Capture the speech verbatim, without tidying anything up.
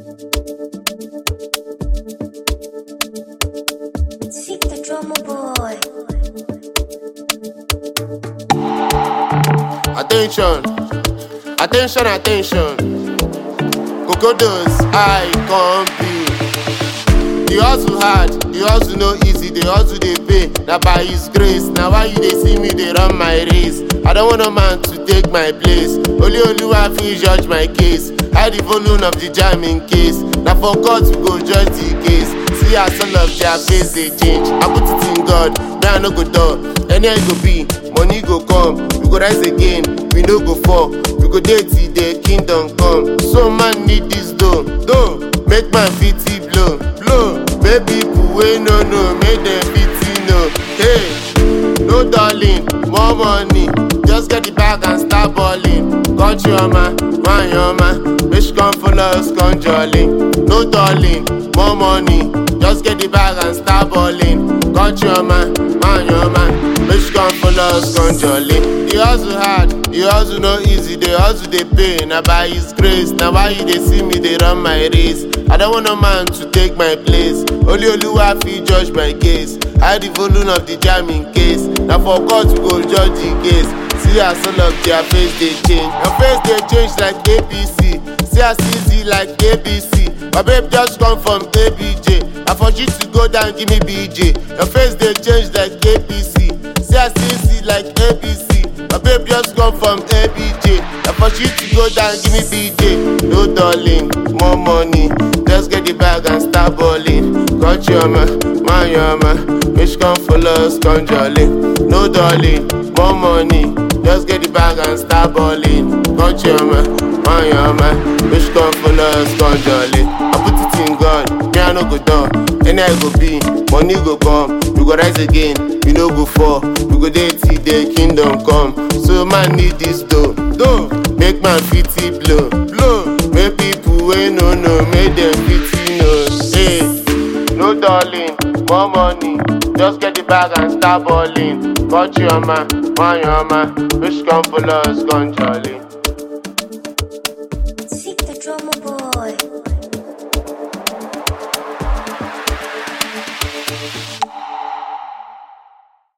Seek the drummer boy. Attention, attention, attention. Kokodos, I compete. The hustle hard, the hustle no easy, the hustle they pay. Now by His grace, now why you they see me they run my race? I don't want a man to take my place. Only Oluwa fit judge my case. Hide the volume of the jam in case. Now for God we go judge the case. See how some of their face they change. I put it in God, me I no go dull. Anywhere you go be, money go come. We go rise again, we no go fall. We go date till the kingdom come. So man need this dough, dough. Make my fifty blow, blow. Make people we no know, make them fifty know. Hey, no darling, more money. Just get the bag and start balling. Country on my, man on my. Bitch come follow us, come jolly. No darling, more money. Just get the bag and start balling. Country on my, man on my. Bitch come follow us, come jolly. The hustle hard, the hustle no easy. The hustle they pay, now by His grace. Now why you they see me, they run my race. I don't want a man to take my place. Only Oluwa fit judge my case. Hide the volume of the jam in case. Now for God to go judge the case. See how some of their face they change. Your face they change like A B C. See how easy like A B C. My babe just come from A B J. I for you to go down, give me B J. Your face they change like A B C. See how easy like A B C. My babe just come from A B J. I for you to go down, give me B J. No darling, more money. Just get the bag and start balling. Got your man, man your man. Bitch come follow us, come jolly. No darling, more money. Just get the bag and start balling. Got your man, man your man. Bitch come follow us, come jolly. I put it in God, me I no go down. Any I go be, money go come. We go rise again, we no go fall. We go date till the kingdom come. So man need this dough, dough. Make man fifty blow, blow. Make people we no know, make them fifty know. Hey, no darling, more money. Just get the bag and start balling. Got your man, man your man. Bitch come follow us, come jolly. Seek the drummer boy.